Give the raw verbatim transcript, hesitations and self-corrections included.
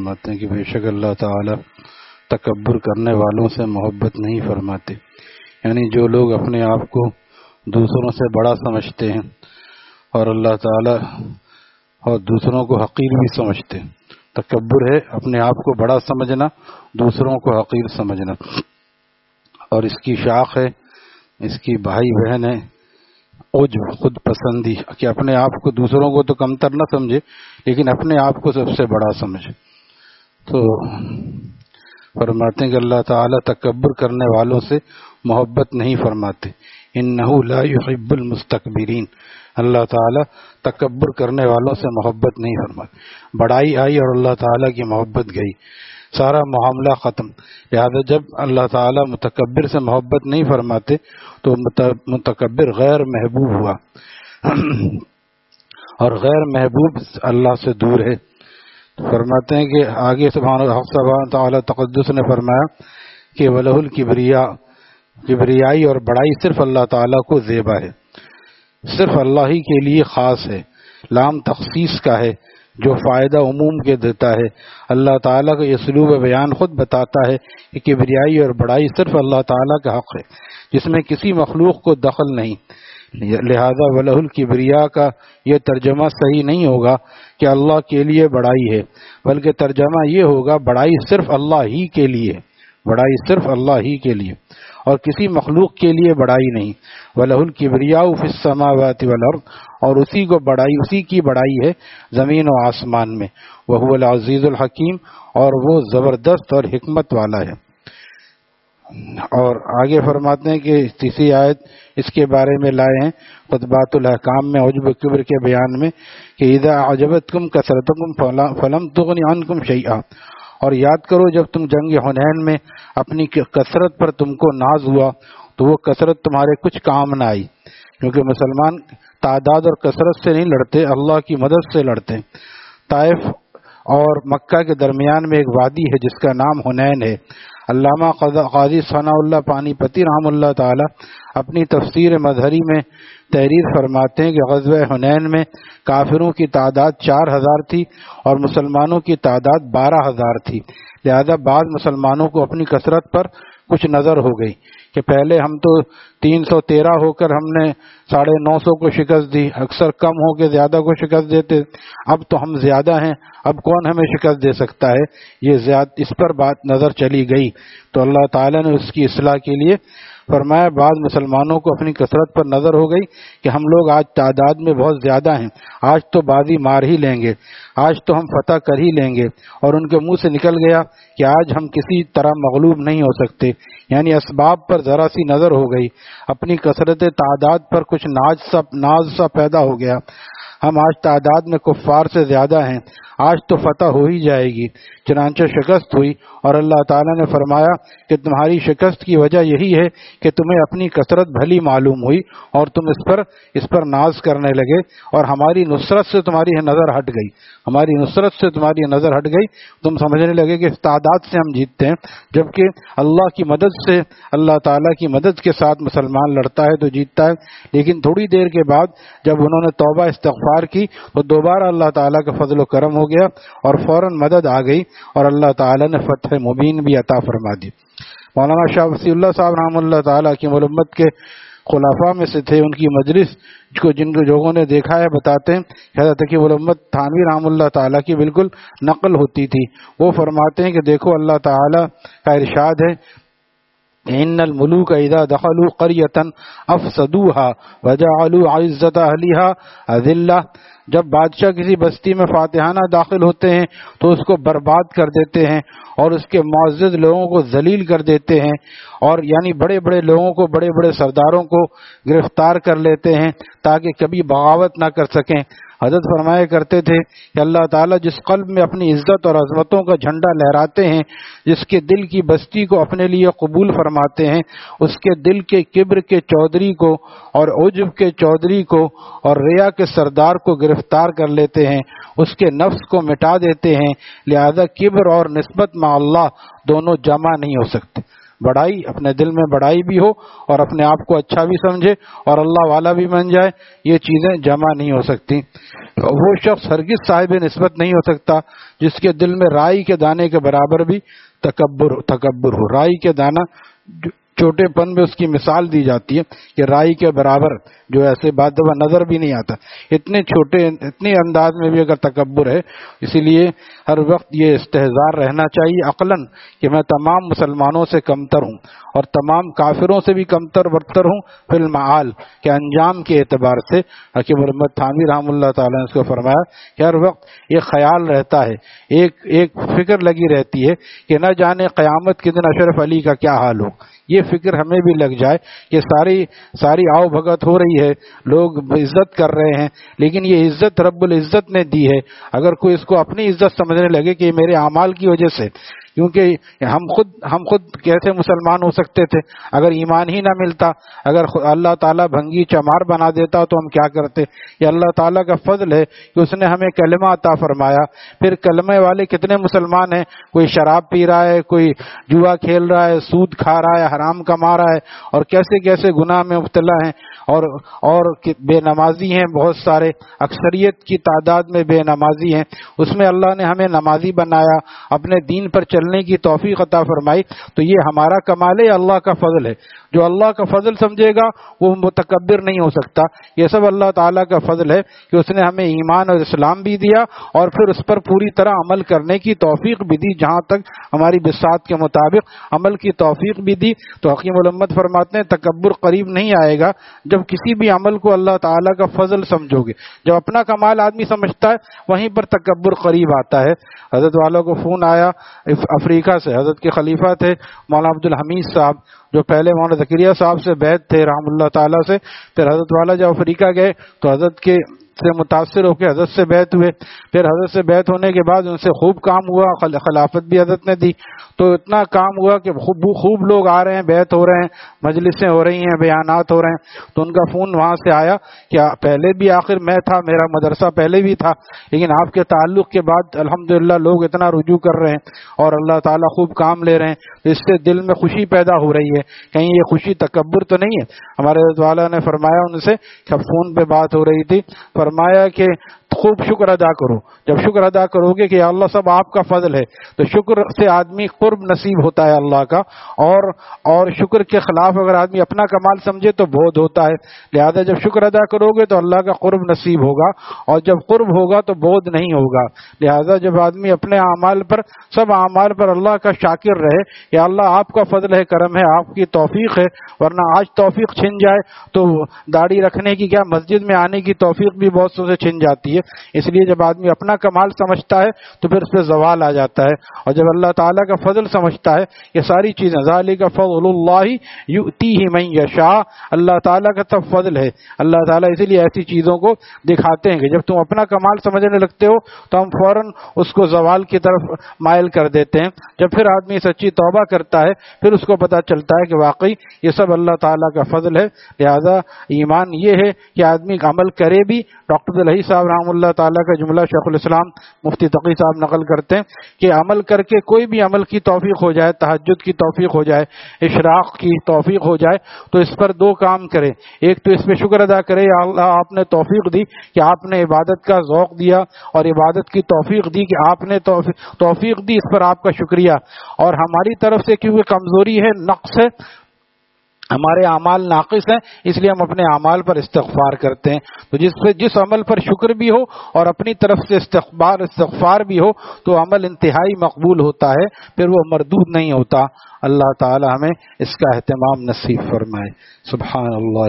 فرماتے ہیں کہ بے شک اللہ تعالی تکبر کرنے والوں سے محبت نہیں فرماتے، یعنی جو لوگ اپنے آپ کو دوسروں سے بڑا سمجھتے ہیں اور اللہ تعالی اور دوسروں کو حقیر بھی سمجھتے ہیں۔ تکبر ہے اپنے آپ کو بڑا سمجھنا، دوسروں کو حقیر سمجھنا، اور اس کی شاخ ہے، اس کی بھائی بہن ہے عجب، خود پسندی، کہ اپنے آپ کو دوسروں کو تو کمتر نہ سمجھے لیکن اپنے آپ کو سب سے بڑا سمجھے۔ تو فرماتے ہیں کہ اللہ تعالیٰ تکبر کرنے والوں سے محبت نہیں فرماتے، انہ لا يحب المستکبرین، اللہ تعالیٰ تکبر کرنے والوں سے محبت نہیں فرماتے۔ بڑائی آئی اور اللہ تعالیٰ کی محبت گئی، سارا معاملہ ختم۔ لہذا جب اللہ تعالیٰ متکبر سے محبت نہیں فرماتے تو متکبر غیر محبوب ہوا، اور غیر محبوب اللہ سے دور ہے۔ فرماتے ہیں کہ آگے سبحانہ تعالیٰ تقدس نے فرمایا کہ وَلَهُ الْكِبْرِيَاءُ، کبریائی اور بڑائی صرف اللہ تعالیٰ کو زیبا ہے، صرف اللہ ہی کے لیے خاص ہے، لام تخصیص کا ہے جو فائدہ عموم کے دیتا ہے۔ اللہ تعالیٰ کا یہ اسلوب بیان خود بتاتا ہے کہ کبریائی اور بڑائی صرف اللہ تعالیٰ کا حق ہے جس میں کسی مخلوق کو دخل نہیں، لہذا وَلَهُ الْكِبْرِيَاء کا یہ ترجمہ صحیح نہیں ہوگا کہ اللہ کے لیے بڑائی ہے، بلکہ ترجمہ یہ ہوگا بڑائی صرف اللہ ہی کے لیے، بڑائی صرف اللہ ہی کے لیے اور کسی مخلوق کے لیے بڑائی نہیں۔ وَلَهُ الْكِبْرِيَاءُ فِي السَّمَاوَاتِ وَالْأَرْضِ، اور اسی کو بڑائی، اسی کی بڑائی ہے زمین و آسمان میں، وَهُوَ الْعَزِيزُ الْحَكِيمُ، اور وہ زبردست اور حکمت والا ہے۔ اور آگے فرماتے ہیں کہ تیسری آیت اس کے بارے میں لائے ہیں خطبات الاحکام میں عجب و کبر کے بیان میں کہ اذا اعجبتکم کثرتکم فلم تغن عنکم شیئا، اور یاد کرو جب تم جنگ حنین میں اپنی کثرت پر تم کو ناز ہوا تو وہ کثرت تمہارے کچھ کام نہ آئی، کیونکہ مسلمان تعداد اور کثرت سے نہیں لڑتے، اللہ کی مدد سے لڑتے۔ طائف اور مکہ کے درمیان میں ایک وادی ہے جس کا نام حنین ہے۔ علامہ قاضی ثناء اللہ پانی پتی رحم اللہ تعالی اپنی تفسیر مظہری میں تحریر فرماتے ہیں کہ غزوہ حنین میں کافروں کی تعداد چار ہزار تھی اور مسلمانوں کی تعداد بارہ ہزار تھی، لہذا بعض مسلمانوں کو اپنی کثرت پر کچھ نظر ہو گئی کہ پہلے ہم تو تین سو تیرہ ہو کر ہم نے ساڑھے نو سو کو شکست دی، اکثر کم ہو کے زیادہ کو شکست دیتے، اب تو ہم زیادہ ہیں، اب کون ہمیں شکست دے سکتا ہے، یہ زیادہ اس پر بات نظر چلی گئی تو اللہ تعالیٰ نے اس کی اصلاح کے لیے فرمایا بعض مسلمانوں کو اپنی کثرت پر نظر ہو گئی کہ ہم لوگ آج تعداد میں بہت زیادہ ہیں، آج تو بازی مار ہی لیں گے، آج تو ہم فتح کر ہی لیں گے، اور ان کے منہ سے نکل گیا کہ آج ہم کسی طرح مغلوب نہیں ہو سکتے، یعنی اسباب پر ذرا سی نظر ہو گئی، اپنی کثرت تعداد پر کچھ ناز سا ناز سا پیدا ہو گیا، ہم آج تعداد میں کفار سے زیادہ ہیں، آج تو فتح ہو ہی جائے گی، چنانچہ شکست ہوئی، اور اللہ تعالیٰ نے فرمایا کہ تمہاری شکست کی وجہ یہی ہے کہ تمہیں اپنی کثرت بھلی معلوم ہوئی اور تم اس پر اس پر ناز کرنے لگے، اور ہماری نصرت سے تمہاری نظر ہٹ گئی، ہماری نصرت سے تمہاری نظر ہٹ گئی، تم سمجھنے لگے کہ اس تعداد سے ہم جیتتے ہیں، جبکہ اللہ کی مدد سے، اللہ تعالیٰ کی مدد کے ساتھ مسلمان لڑتا ہے تو جیتتا ہے۔ لیکن تھوڑی دیر کے بعد جب انہوں نے توبہ استغفار کی تو دوبارہ اللہ تعالیٰ کا فضل و کرم ہو گیا اور فوراً مدد آ گئی اور اللہ تعالیٰ نے فتح مبین بھی عطا فرما دی۔ مولانا شاہ وصی اللہ صاحب رحمۃ اللہ تعالیٰ کی ملمت کے خلفاء میں سے تھے، ان کی مجلس کو جن لوگوں نے دیکھا ہے بتاتے ہیں حضرت کی ملمت تھانوی رحمۃ اللہ تعالیٰ کی بالکل نقل ہوتی تھی، وہ فرماتے ہیں کہ دیکھو اللہ تعالیٰ کا ارشاد ہے ان الملوک اذا دخلوا قریۃ افسدوها وجعلوا عزۃ اہلها اذلہ، جب بادشاہ کسی بستی میں فاتحانہ داخل ہوتے ہیں تو اس کو برباد کر دیتے ہیں اور اس کے معزز لوگوں کو ذلیل کر دیتے ہیں، اور یعنی بڑے بڑے لوگوں کو، بڑے بڑے سرداروں کو گرفتار کر لیتے ہیں تاکہ کبھی بغاوت نہ کر سکیں۔ حضرت فرمایا کرتے تھے کہ اللہ تعالیٰ جس قلب میں اپنی عزت اور عظمتوں کا جھنڈا لہراتے ہیں، جس کے دل کی بستی کو اپنے لیے قبول فرماتے ہیں، اس کے دل کے کبر کے چودھری کو اور عجب کے چودھری کو اور ریا کے سردار کو گرفتار کر لیتے ہیں، اس کے نفس کو مٹا دیتے ہیں، لہذا کبر اور نسبت مع اللہ دونوں جمع نہیں ہو سکتے۔ بڑائی اپنے دل میں بڑائی بھی ہو اور اپنے آپ کو اچھا بھی سمجھے اور اللہ والا بھی بن جائے، یہ چیزیں جمع نہیں ہو سکتی۔ وہ شخص ہرگز صاحب نسبت نہیں ہو سکتا جس کے دل میں رائی کے دانے کے برابر بھی تکبر تکبر ہو۔ رائی کے دانہ چھوٹے پن میں اس کی مثال دی جاتی ہے کہ رائی کے برابر جو ایسے بات دفعہ نظر بھی نہیں آتا، اتنے چھوٹے اتنے انداز میں بھی اگر تکبر ہے۔ اسی لیے ہر وقت یہ استحضار رہنا چاہیے عقلاً کہ میں تمام مسلمانوں سے کمتر ہوں اور تمام کافروں سے بھی کمتر برتر ہوں فی المعال کے انجام کے اعتبار سے۔ حکیم محمد تھانوی رحمۃ اللہ تعالیٰ نے اس کو فرمایا کہ ہر وقت یہ خیال رہتا ہے، ایک ایک فکر لگی رہتی ہے کہ نہ جانے قیامت کے دن اشرف علی کا کیا حال ہو۔ یہ فکر ہمیں بھی لگ جائے کہ ساری ساری آؤ بھگت ہو رہی ہے، لوگ عزت کر رہے ہیں، لیکن یہ عزت رب العزت نے دی ہے۔ اگر کوئی اس کو اپنی عزت سمجھنے لگے کہ یہ میرے اعمال کی وجہ سے، کیونکہ ہم خود ہم خود کیسے مسلمان ہو سکتے تھے اگر ایمان ہی نہ ملتا؟ اگر اللہ تعالیٰ بھنگی چمار بنا دیتا تو ہم کیا کرتے؟ یہ اللہ تعالیٰ کا فضل ہے کہ اس نے ہمیں کلمہ عطا فرمایا۔ پھر کلمے والے کتنے مسلمان ہیں؟ کوئی شراب پی رہا ہے، کوئی جوا کھیل رہا ہے، سود کھا رہا ہے، حرام کما رہا ہے، اور کیسے کیسے گناہ میں مبتلا ہیں، اور اور بے نمازی ہیں بہت سارے، اکثریت کی تعداد میں بے نمازی ہیں۔ اس میں اللہ نے ہمیں نمازی بنایا، اپنے دین پر چلنے کی توفیق عطا فرمائی، تو یہ ہمارا کمال ہے، اللہ کا فضل ہے۔ جو اللہ کا فضل سمجھے گا وہ متکبر نہیں ہو سکتا۔ یہ سب اللہ تعالیٰ کا فضل ہے کہ اس نے ہمیں ایمان اور اسلام بھی دیا اور پھر اس پر پوری طرح عمل کرنے کی توفیق بھی دی، جہاں تک ہماری بساط کے مطابق عمل کی توفیق بھی دی۔ تو حکیم الامت فرماتے ہیں تکبر قریب نہیں آئے گا جب کسی بھی عمل کو اللہ تعالیٰ کا فضل سمجھو گے۔ جب اپنا کمال آدمی سمجھتا ہے وہیں پر تکبر قریب آتا ہے۔ حضرت والا کو فون آیا افریقہ سے، حضرت کے خلیفہ تھے مولانا عبد الحمید صاحب، جو پہلے مولانا زکریا صاحب سے بیعت تھے رحم اللہ تعالیٰ سے۔ پھر حضرت والا جب افریقہ گئے تو حضرت کے سے متاثر ہو کے حضرت سے بیعت ہوئے۔ پھر حضرت سے بیعت ہونے کے بعد ان سے خوب کام ہوا، خلافت بھی حضرت نے دی، تو اتنا کام ہوا کہ خوب خوب لوگ آ رہے ہیں، بیعت ہو رہے ہیں، مجلسیں ہو رہی ہیں، بیانات ہو رہے ہیں۔ تو ان کا فون وہاں سے آیا کہ پہلے بھی آخر میں تھا، میرا مدرسہ پہلے بھی تھا، لیکن آپ کے تعلق کے بعد الحمدللہ لوگ اتنا رجوع کر رہے ہیں اور اللہ تعالیٰ خوب کام لے رہے ہیں، تو اس سے دل میں خوشی پیدا ہو رہی ہے۔ کہیں یہ خوشی تکبر تو نہیں ہے؟ ہمارے حضرت والا نے فرمایا ان سے کہ فون پہ بات ہو رہی تھی، فرمایا کہ خوب شکر ادا کرو۔ جب شکر ادا کرو گے کہ اللہ سب آپ کا فضل ہے، تو شکر سے آدمی قرب نصیب ہوتا ہے اللہ کا، اور اور شکر کے خلاف اگر آدمی اپنا کمال سمجھے تو بودھ ہوتا ہے۔ لہذا جب شکر ادا کرو گے تو اللہ کا قرب نصیب ہوگا، اور جب قرب ہوگا تو بودھ نہیں ہوگا۔ لہذا جب آدمی اپنے اعمال پر، سب اعمال پر اللہ کا شاکر رہے، یا اللہ آپ کا فضل ہے، کرم ہے، آپ کی توفیق ہے، ورنہ آج توفیق چھن جائے تو داڑھی رکھنے کی کیا، مسجد میں آنے کی توفیق بھی بہت سے چھن جاتی ہے۔ اس لیے جب آدمی اپنا کمال سمجھتا ہے تو پھر اس پہ زوال آ جاتا ہے، اور جب اللہ تعالیٰ کا فضل سمجھتا ہے، یہ ساری چیزیں ذالک فضل اللہ یؤتیہ من یشاء، اللہ تعالیٰ کا تب فضل ہے۔ اللہ تعالیٰ اسی لیے ایسی چیزوں کو دکھاتے ہیں کہ جب تم اپنا کمال سمجھنے لگتے ہو تو ہم فوراً اس کو زوال کی طرف مائل کر دیتے ہیں۔ جب پھر آدمی سچی توبہ کرتا ہے پھر اس کو پتہ چلتا ہے کہ واقعی یہ سب اللہ تعالیٰ کا فضل ہے۔ لہذا ایمان یہ ہے کہ آدمی عمل کرے بھی۔ ڈاکٹر عبدالحی صاحب رحمۃ اللہ تعالیٰ کا جملہ شیخ الاسلام مفتی تقی صاحب نقل کرتے ہیں کہ عمل کر کے کوئی بھی عمل کی توفیق ہو جائے، تہجد کی توفیق ہو جائے، اشراق کی توفیق ہو جائے، تو اس پر دو کام کرے۔ ایک تو اس پہ شکر ادا کرے، یا اللہ آپ نے توفیق دی کہ آپ نے عبادت کا ذوق دیا اور عبادت کی توفیق دی کہ آپ نے توفیق دی، اس پر آپ کا شکریہ۔ اور ہماری طرف سے کیونکہ کمزوری ہے، نقص ہے، ہمارے اعمال ناقص ہیں، اس لیے ہم اپنے اعمال پر استغفار کرتے ہیں۔ تو جس پہ جس عمل پر شکر بھی ہو اور اپنی طرف سے استغفار استغفار بھی ہو تو عمل انتہائی مقبول ہوتا ہے، پھر وہ مردود نہیں ہوتا۔ اللہ تعالی ہمیں اس کا اہتمام نصیب فرمائے۔ سبحان اللہ۔